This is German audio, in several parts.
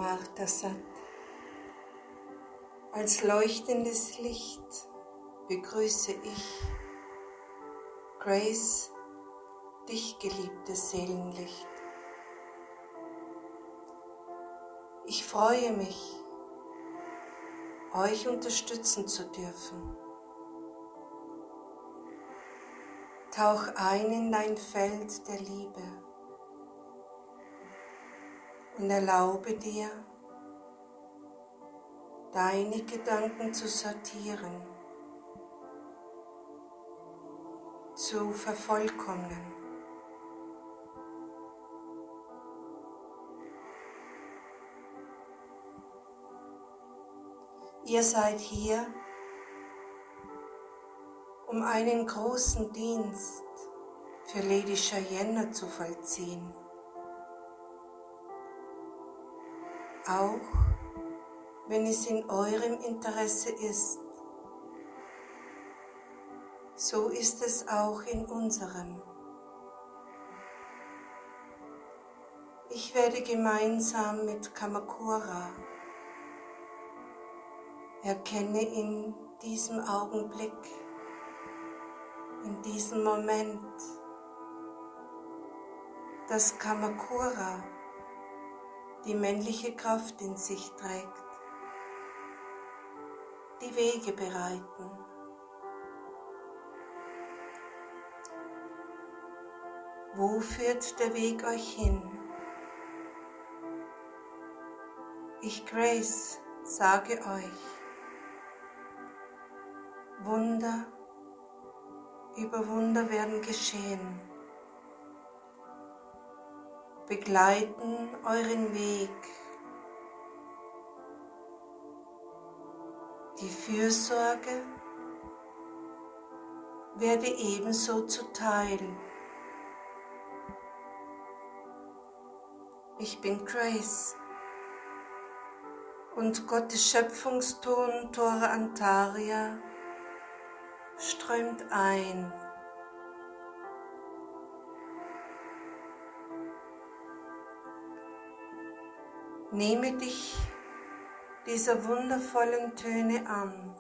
Marthasat. Als leuchtendes Licht begrüße ich, Grace, dich, geliebtes Seelenlicht. Ich freue mich, euch unterstützen zu dürfen. Tauch ein in dein Feld der Liebe und erlaube dir, deine Gedanken zu sortieren, zu vervollkommnen. Ihr seid hier, um einen großen Dienst für Lady Cheyenne zu vollziehen. Auch wenn es in eurem Interesse ist, so ist es auch in unserem. Ich werde gemeinsam mit Kamakura, erkenne in diesem Augenblick, in diesem Moment, dass Kamakura die männliche Kraft in sich trägt, die Wege bereiten. Wo führt der Weg euch hin? Ich, Grace, sage euch, Wunder über Wunder werden geschehen. Begleiten euren Weg. Die Fürsorge werde ebenso zuteil. Ich bin Grace und Gottes Schöpfungston Tora Antaria strömt ein. Nehme dich dieser wundervollen Töne an.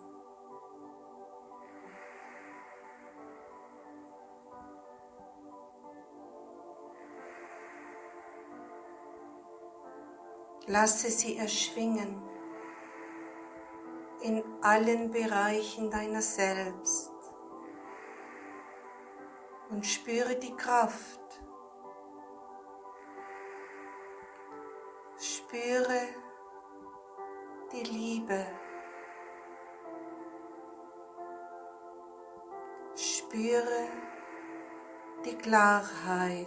Lasse sie erschwingen in allen Bereichen deiner selbst und spüre die Kraft. Spüre die Liebe. Spüre die Klarheit.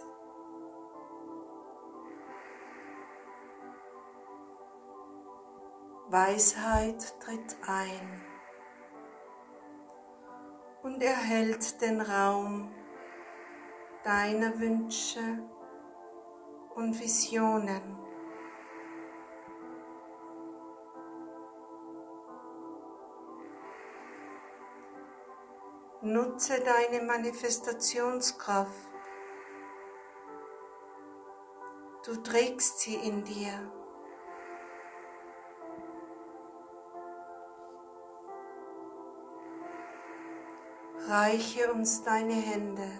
Weisheit tritt ein und erhält den Raum deiner Wünsche und Visionen. Nutze deine Manifestationskraft. Du trägst sie in dir. Reiche uns deine Hände.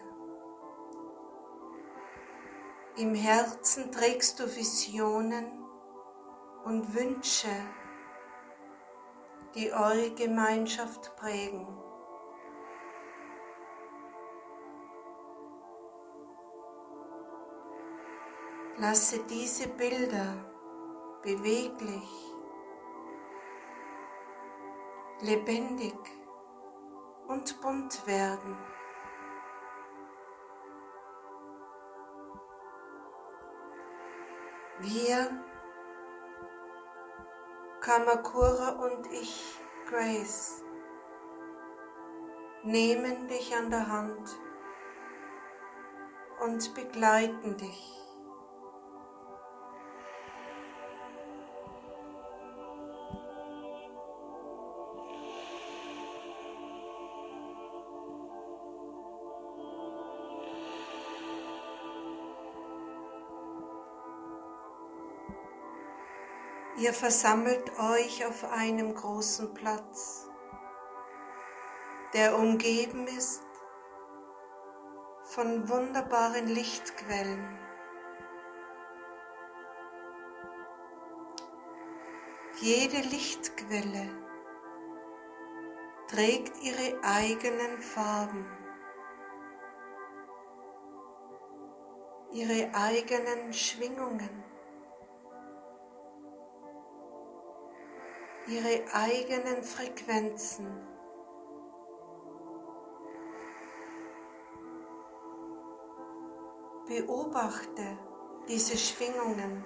Im Herzen trägst du Visionen und Wünsche, die eure Gemeinschaft prägen. Lasse diese Bilder beweglich, lebendig und bunt werden. Wir, Kamakura und ich, Grace, nehmen dich an der Hand und begleiten dich. Ihr versammelt euch auf einem großen Platz, der umgeben ist von wunderbaren Lichtquellen. Jede Lichtquelle trägt ihre eigenen Farben, ihre eigenen Schwingungen, ihre eigenen Frequenzen. Beobachte diese Schwingungen,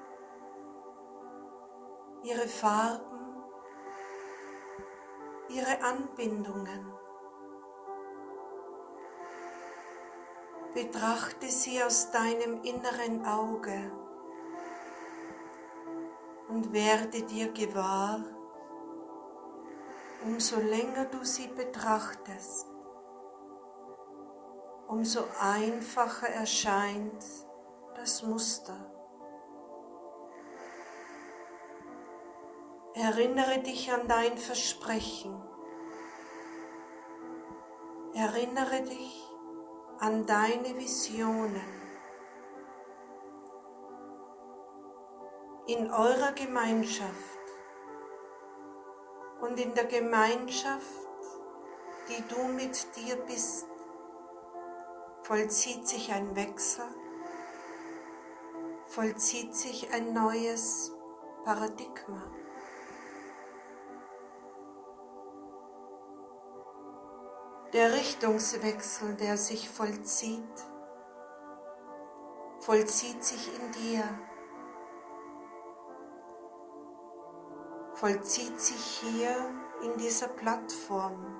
ihre Farben, ihre Anbindungen. Betrachte sie aus deinem inneren Auge und werde dir gewahr, umso länger du sie betrachtest, umso einfacher erscheint das Muster. Erinnere dich an dein Versprechen. Erinnere dich an deine Visionen. In eurer Gemeinschaft und in der Gemeinschaft, die du mit dir bist, vollzieht sich ein Wechsel, vollzieht sich ein neues Paradigma. Der Richtungswechsel, der sich vollzieht sich in dir, vollzieht sich hier in dieser Plattform.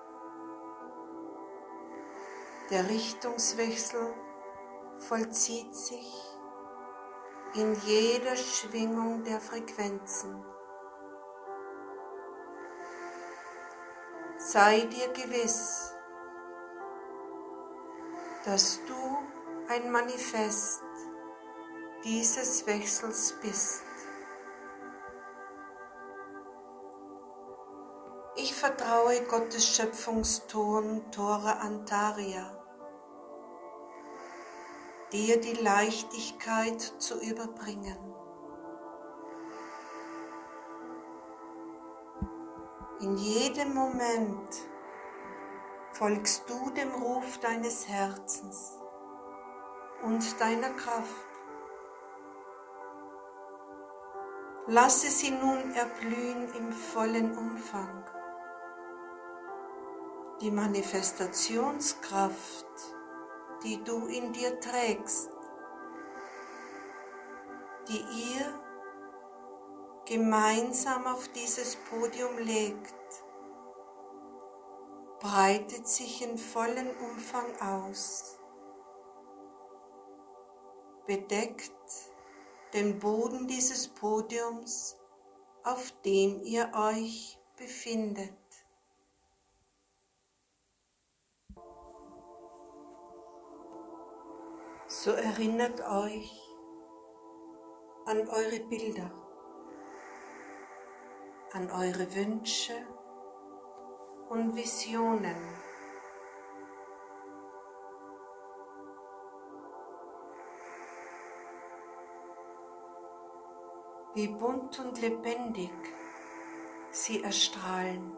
Der Richtungswechsel vollzieht sich in jeder Schwingung der Frequenzen. Sei dir gewiss, dass du ein Manifest dieses Wechsels bist. Ich vertraue Gottes Schöpfungston Tora Antaria, dir die Leichtigkeit zu überbringen. In jedem Moment folgst du dem Ruf deines Herzens und deiner Kraft. Lasse sie nun erblühen im vollen Umfang. Die Manifestationskraft, die du in dir trägst, die ihr gemeinsam auf dieses Podium legt, breitet sich in vollem Umfang aus, bedeckt den Boden dieses Podiums, auf dem ihr euch befindet. So erinnert euch an eure Bilder, an eure Wünsche und Visionen. Wie bunt und lebendig sie erstrahlen.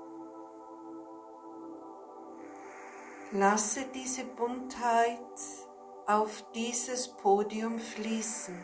Lasse diese Buntheit auf dieses Podium fließen.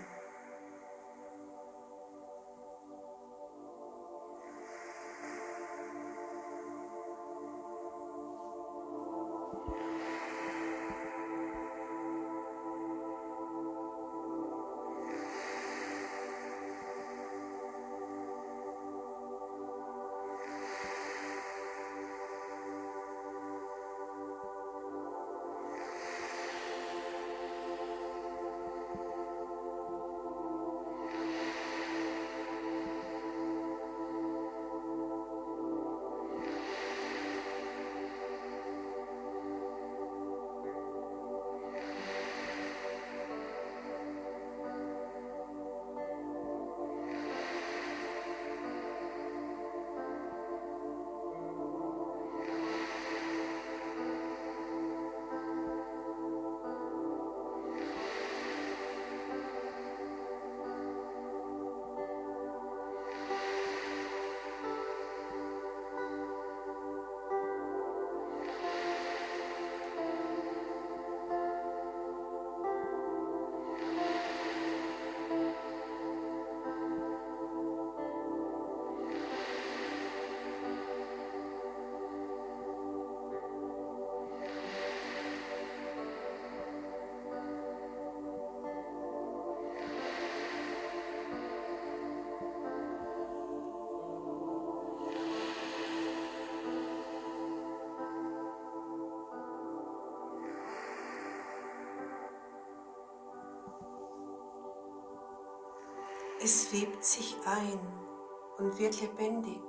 Es webt sich ein und wird lebendig.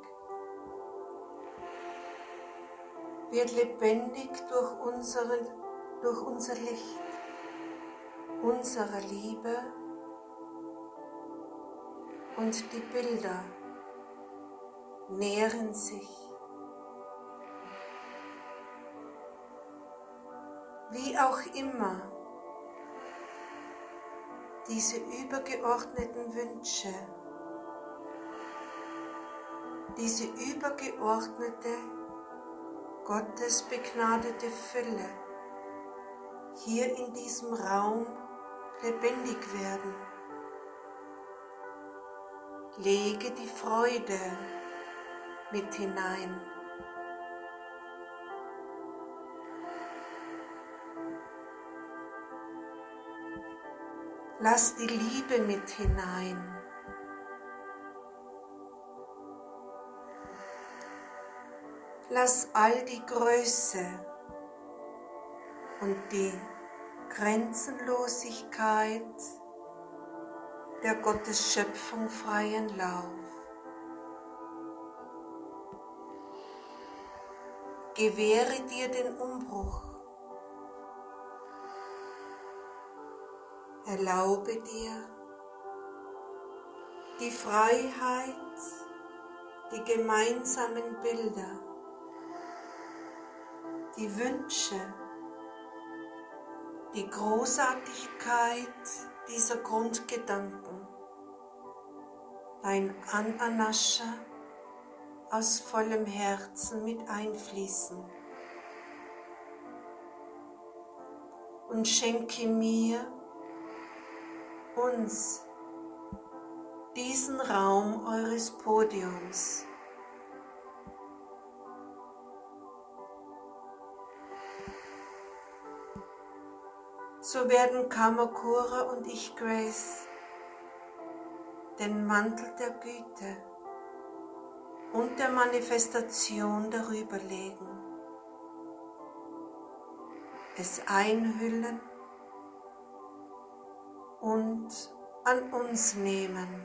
Wird lebendig durch unser Licht, unsere Liebe und die Bilder nähren sich. Wie auch immer diese übergeordneten Wünsche, diese übergeordnete, gottesbegnadete Fülle hier in diesem Raum lebendig werden. Lege die Freude mit hinein. Lass die Liebe mit hinein. Lass all die Größe und die Grenzenlosigkeit der Gottes Schöpfung freien Lauf. Gewähre dir den Umbruch. Erlaube dir die Freiheit, die gemeinsamen Bilder, die Wünsche, die Großartigkeit dieser Grundgedanken, dein Ananascha aus vollem Herzen mit einfließen und schenke mir, uns, diesen Raum eures Podiums. So werden Kamakura und ich, Grace, den Mantel der Güte und der Manifestation darüber legen, es einhüllen und an uns nehmen.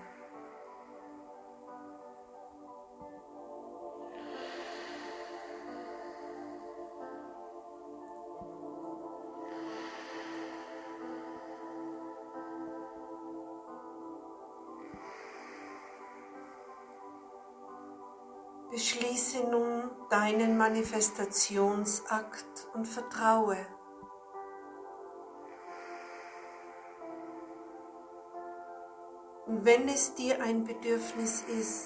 Beschließe nun deinen Manifestationsakt und vertraue. Und wenn es dir ein Bedürfnis ist,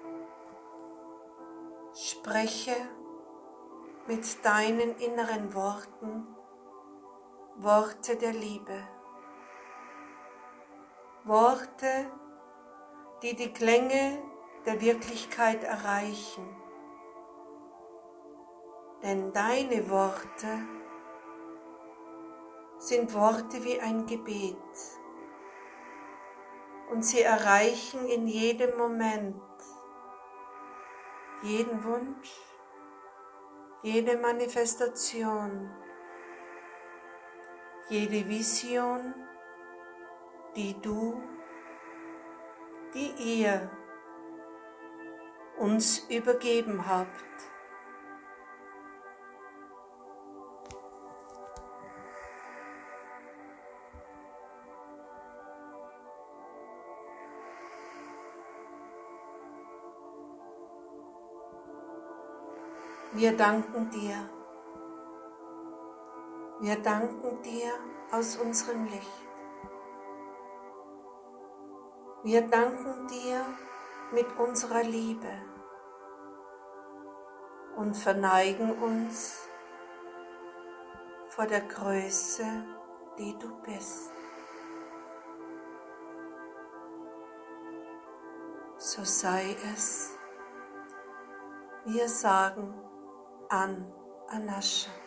spreche mit deinen inneren Worten Worte der Liebe. Worte, die die Klänge der Wirklichkeit erreichen. Denn deine Worte sind Worte wie ein Gebet. Und sie erreichen in jedem Moment jeden Wunsch, jede Manifestation, jede Vision, die ihr uns übergeben habt. Wir danken dir. Wir danken dir aus unserem Licht. Wir danken dir mit unserer Liebe und verneigen uns vor der Größe, die du bist. So sei es. Wir sagen Ananascha.